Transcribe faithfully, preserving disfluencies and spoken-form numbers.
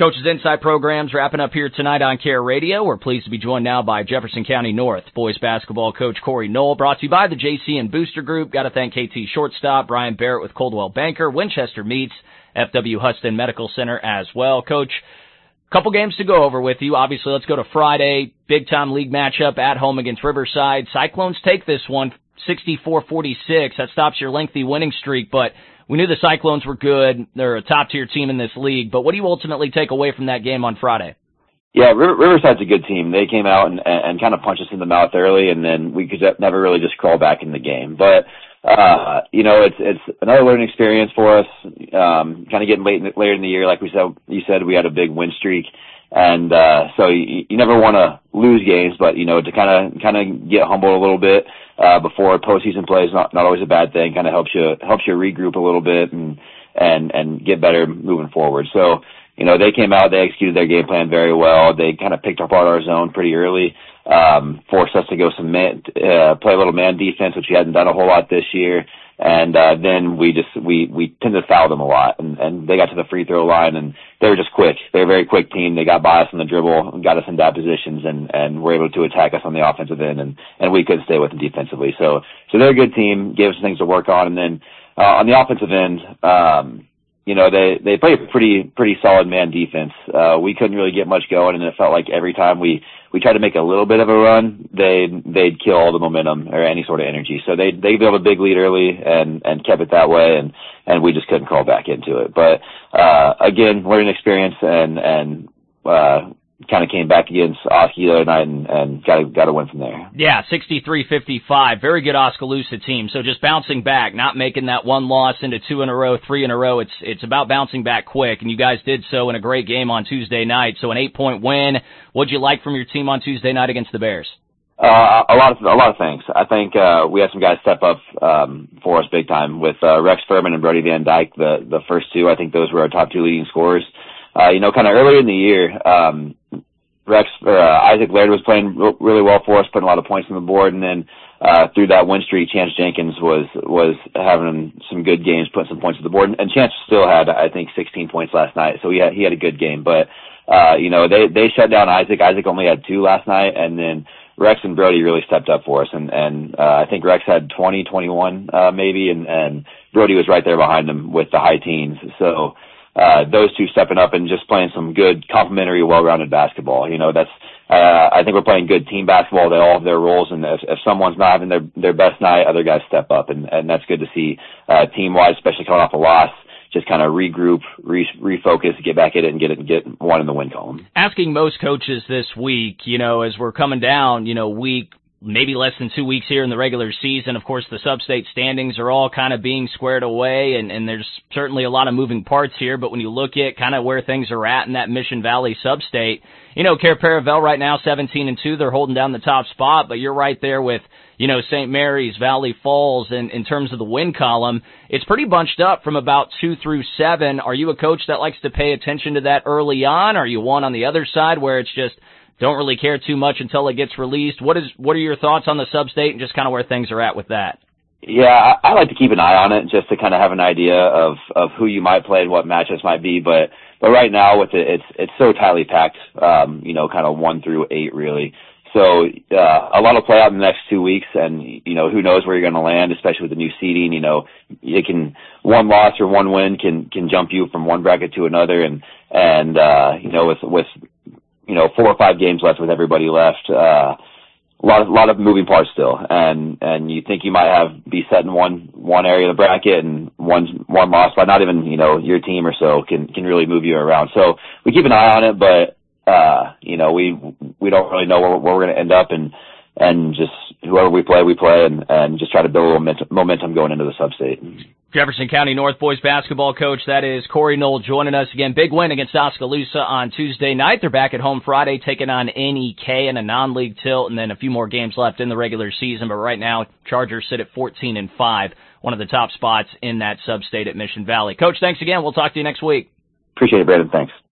Coach's Insight program's wrapping up here tonight on Care Radio. We're pleased to be joined now by Jefferson County North boys basketball coach Corey Knoll, brought to you by the J C N Booster Group. Got to thank K T Shortstop, Brian Barrett with Coldwell Banker, Winchester Meats, F W Huston Medical Center as well. Coach, couple games to go over with you. Obviously, let's go to Friday. Big-time league matchup at home against Riverside. Cyclones take this one, sixty-four forty-six. That stops your lengthy winning streak, but we knew the Cyclones were good. They're a top-tier team in this league. But what do you ultimately take away from that game on Friday? Yeah, Riverside's a good team. They came out and, and kind of punched us in the mouth early, and then we could never really just crawl back in the game. But, uh, you know, it's it's another learning experience for us, um, kind of getting late in the, later in the year. Like we said, you said, we had a big win streak. And uh so you, you never want to lose games, but, you know, to kind of kind of get humbled a little bit uh before postseason play is not, not always a bad thing. Kind of helps you helps you regroup a little bit and and and get better moving forward. So, you know, they came out, they executed their game plan very well. They kind of picked apart our zone pretty early, um, forced us to go some man, uh, play a little man defense, which we hadn't done a whole lot this year. And, uh, then we just, we, we tended to foul them a lot, and, and they got to the free throw line, and they were just quick. They're a very quick team. They got by us on the dribble and got us in bad positions, and, and were able to attack us on the offensive end, and, and we couldn't stay with them defensively. So, so they're a good team, gave us things to work on. And then, uh, on the offensive end, um, you know, they, they play a pretty, pretty solid man defense. Uh, we couldn't really get much going, and it felt like every time we, we tried to make a little bit of a run, they'd, they'd kill all the momentum or any sort of energy. So they, they built a big lead early and, and kept it that way, and, and we just couldn't crawl back into it. But, uh, again, learning experience, and, and, uh, kind of came back against Oskee the other night and, and got to, got to win from there. Yeah, sixty-three fifty-five. Very good Oskaloosa team. So just bouncing back, not making that one loss into two in a row, three in a row. It's, it's about bouncing back quick, and you guys did so in a great game on Tuesday night. So an eight-point win. What'd you like from your team on Tuesday night against the Bears? Uh, a lot of, a lot of things. I think, uh, we had some guys step up, um, for us big time with, uh, Rex Furman and Brody Van Dyke, the, the first two. I think those were our top two leading scorers. Uh, you know, kind of earlier in the year, um, Rex, or, uh, Isaac Laird was playing re- really well for us, putting a lot of points on the board, and then, uh, through that win streak, Chance Jenkins was, was having some good games, putting some points on the board, and Chance still had, I think, sixteen points last night, so he had, he had a good game, but, uh, you know, they, they shut down Isaac. Isaac only had two last night, and then Rex and Brody really stepped up for us, and, and, uh, I think Rex had twenty, twenty-one, uh, maybe, and, and Brody was right there behind him with the high teens, so, Uh, those two stepping up and just playing some good, complementary, well-rounded basketball. You know, that's, uh, I think we're playing good team basketball. They all have their roles, and if, if someone's not having their, their best night, other guys step up, and, and that's good to see, uh, team-wise, especially coming off a loss, just kind of regroup, re- refocus, get back at it, and get it, and get one in the win column. Asking most coaches this week, you know, as we're coming down, you know, week, maybe less than two weeks here in the regular season. Of course, the sub-state standings are all kind of being squared away, and, and there's certainly a lot of moving parts here, but when you look at kind of where things are at in that Mission Valley sub-state, you know, Cair Paravel right now, seventeen and two, they're holding down the top spot, but you're right there with, you know, Saint Mary's, Valley Falls, and in terms of the win column, it's pretty bunched up from about two through seven. Are you a coach that likes to pay attention to that early on? Are you one on the other side where it's just don't really care too much until it gets released? What is, what are your thoughts on the sub-state and just kind of where things are at with that? Yeah, I, I like to keep an eye on it just to kind of have an idea of, of who you might play and what matchups might be. But, but right now with it, it's, it's so tightly packed, um, you know, kind of one through eight really. So, uh, a lot will play out in the next two weeks, and, you know, who knows where you're going to land, especially with the new seeding. You know, it can, one loss or one win can, can jump you from one bracket to another. And, and, uh, you know, with, with, you know, four or five games left with everybody left, uh, a lot of, a lot of moving parts still. And, and you think you might have, be set in one, one area of the bracket, and one, one loss by not even, you know, your team or so can, can really move you around. So we keep an eye on it, but, uh, you know, we, we don't really know where, where we're going to end up, and, and just whoever we play, we play, and, and just try to build a momentum, momentum going into the sub-state. Jefferson County North boys basketball coach, that is Corey Knoll, joining us again. Big win against Oskaloosa on Tuesday night. They're back at home Friday, taking on N E K in a non-league tilt, and then a few more games left in the regular season. But right now, Chargers sit at fourteen and five, one of the top spots in that sub-state at Mission Valley. Coach, thanks again. We'll talk to you next week. Appreciate it, Brandon. Thanks.